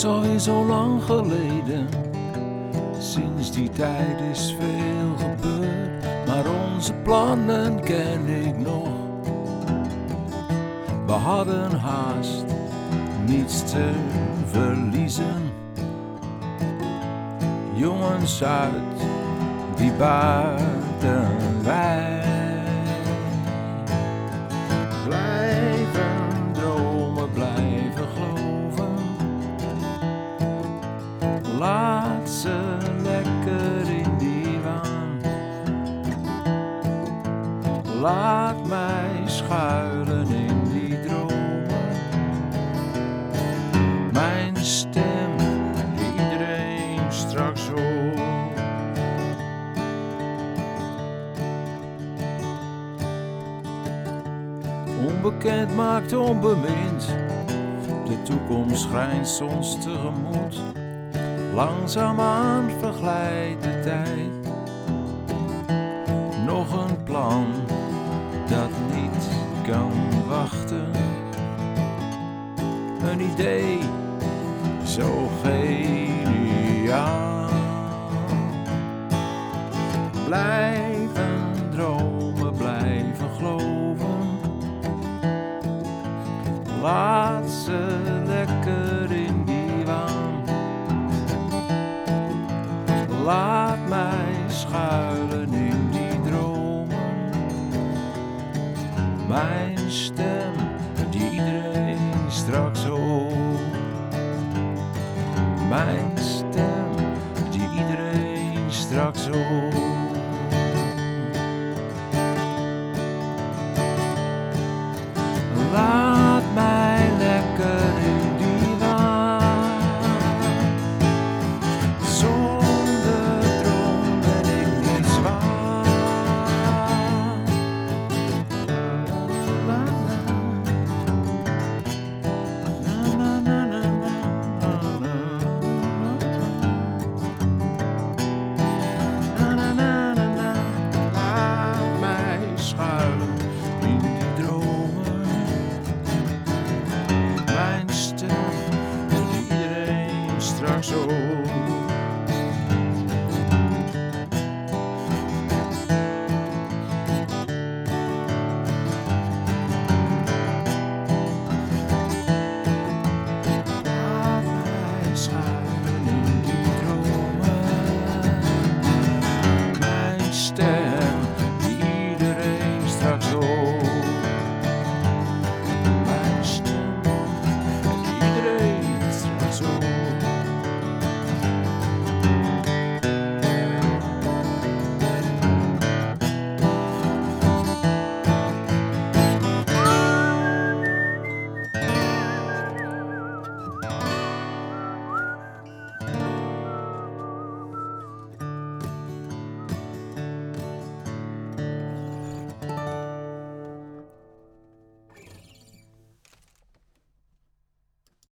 is alweer zo lang geleden. Sinds die tijd is veel gebeurd, maar onze plannen ken ik nog. We hadden haast niets te verliezen. Jongens uit die buitenwijk. Blijven dromen, blijven geloven. Laat ze lekker in die waan. Laat mij schuilen in die dromen. Mijn stem die iedereen straks hoort. Onbekend maakt onbemind. De toekomst grijnst ons tegemoet. Langzaamaan verglijdt de tijd. Nog een plan dat niet kan wachten. Een idee zo geniaal. Blijven dromen, blijven geloven. Laat ze lekker in die waan. Laat mij schuilen in die dromen. Mijn stem die iedereen straks hoort. Mijn stem die iedereen straks hoort.